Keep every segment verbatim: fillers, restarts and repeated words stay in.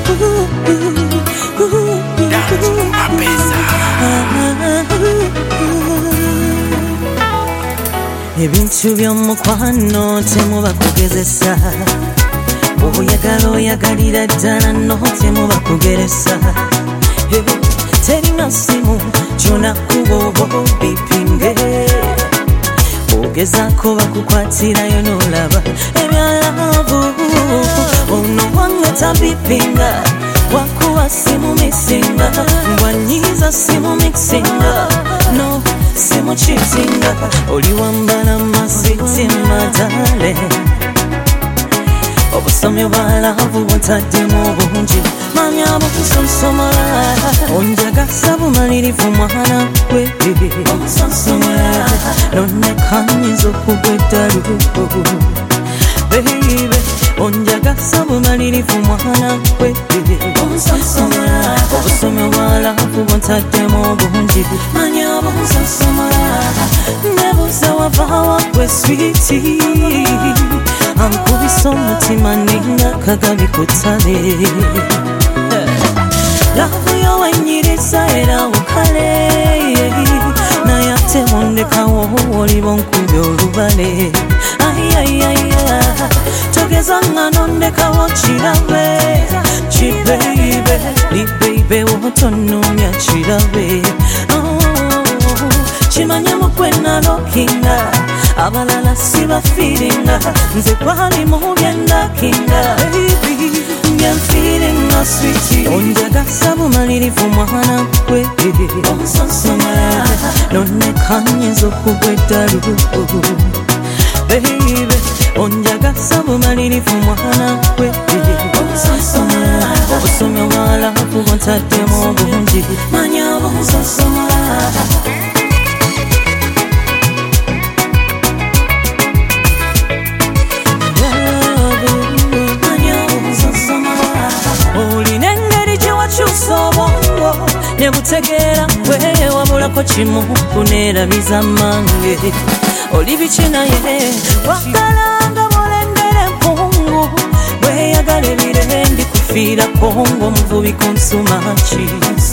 Ebintu by'omukwano temuba kugezesa, oyagala oyagalira ddala no temuba kugeresa. Terina simu kyonakuba oba bipinge, ogezaako bakukwatirayo n'olaba ebyalavu. Ono wange tabipinga, wakuba simu mixinga, ngwanyiza simu mixinga, no simu cheatinga. Oli wambala maswiti madale, obusomyo bwalavu bwotaddemu obungi, manya bukusonsomala. Onjagasa bumalirivu mwana gwe, onsonsomala nonnekanyiza okugwa eddalu. Baby, onjagasa bumalirivu mwana gwe, onsonsomala. Obusomyo bwalavu bwotaddemu obungi, manya bukusonsomala. Nebuuza wava gwe sweetie, ankubisa omutima ninga kagabi ku ttale. Lavu yo wenyiriza era ukale, naye ate ondekawo oliba onkubye olubale. Ayayaya, togeza nga nondekawo kirabe, kibeibe libeibe wotonumya kirabe. Kimanya mukwe nalokinga, abalala sibafiringa, nze kwali mu byendakinga. Baby, I'm feeling no sweetie. Onjagasa bumalirivu mwana gwe, onsonsomala nonnekanyiza okugwa eddalu. Baby, onjagasa bumalirivu mwana gwe, onsonsomala. Obusomyo bwalavu bwotaddemu obungi, manya bunsonsomala. Nebutegeera gwe wabulako kimu kuneerabiza mange. Oli biki naye wagalanga bolengera empungu, weyagala ebire ndikufiirako ng'omuvubi ku nsumaki.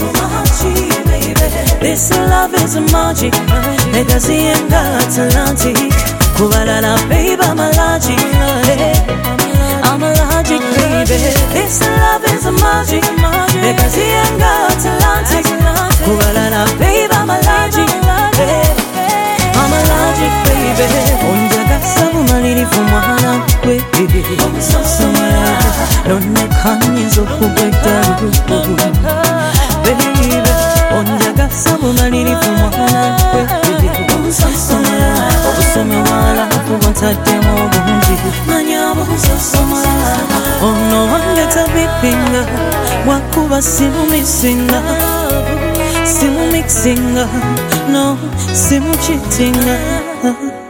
This love is magic, egaziyenga Atlantic. Kubalala babe I'm allergic, I'm allergic baby. This love is magic, egaziyenga Atlantic. Kubalala babe I'm allergic, I'm allergic baby. Onjagasa bumalirivu mwana gwe, onsonsomala nonnekanyiza okugwa eddalu. Baby, onjagasa bumalirivu mwana gwe, onsonsomala. Obusomyo bwalavu bwotaddemu obungi, manya bunsonsomala. Ono wange tabipinga, wakuba simu mixinga, simu mixinga, no simu cheatinga.